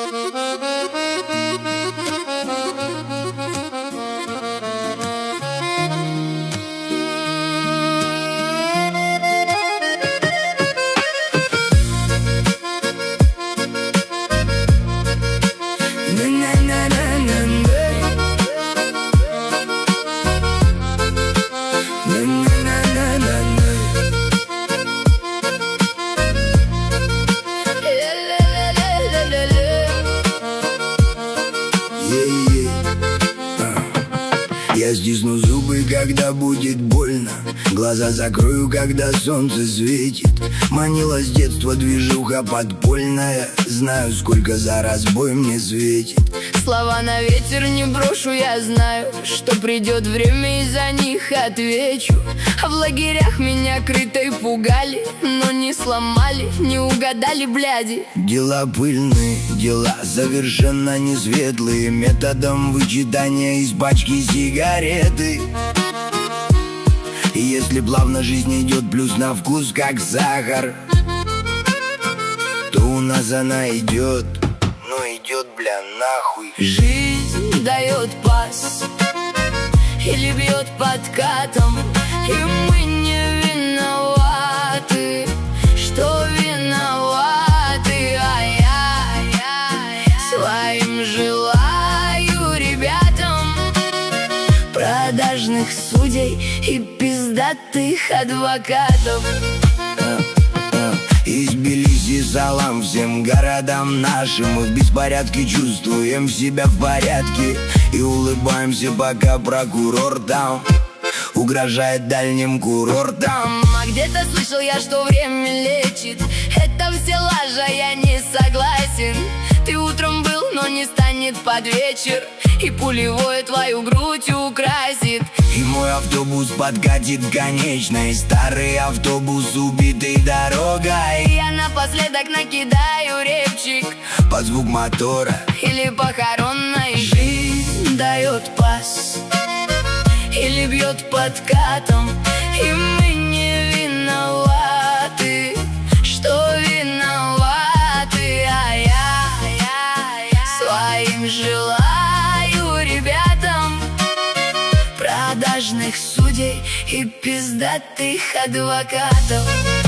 Я стисну зубы, когда будет больно, глаза закрою, когда солнце светит. Манила с детства движуха подпольная, знаю, сколько за разбой мне светит. Слова на ветер не брошу, я знаю, что придет время и за них отвечу. А в лагерях меня крытой пугали, но не сломали, не угадали, бляди. Дела пыльные, дела совершенно не светлые, методом вычитания из пачки сигареты. И если плавно жизнь идет, плюс на вкус как сахар, то у нас она идет, но идет, бля, нахуй. Жизнь дает пас или бьет подкатом, и мы не виноваты, что виноваты. А я своим желаю ребятам продажных судей и пиздатых адвокатов. Из Тбилиси салам всем городам нашим. Мы в беспорядке чувствуем себя в порядке и улыбаемся, пока прокурор там угрожает дальним курортам. А где-то слышал я, что время лечит. Это все лажа, я не согласен. Ты утром был, но не станет под вечер, и пулевое твою грудь украсит. И мой автобус подкатит к конечной, старый автобус, убитый дорогой. Я напоследок накидаю репчик под звук мотора или похоронной. Жизнь дает пас или бьет подкатом, и мы не виноваты, что виноваты. А я своим желаю ребятам продажных судей и пиздатых адвокатов.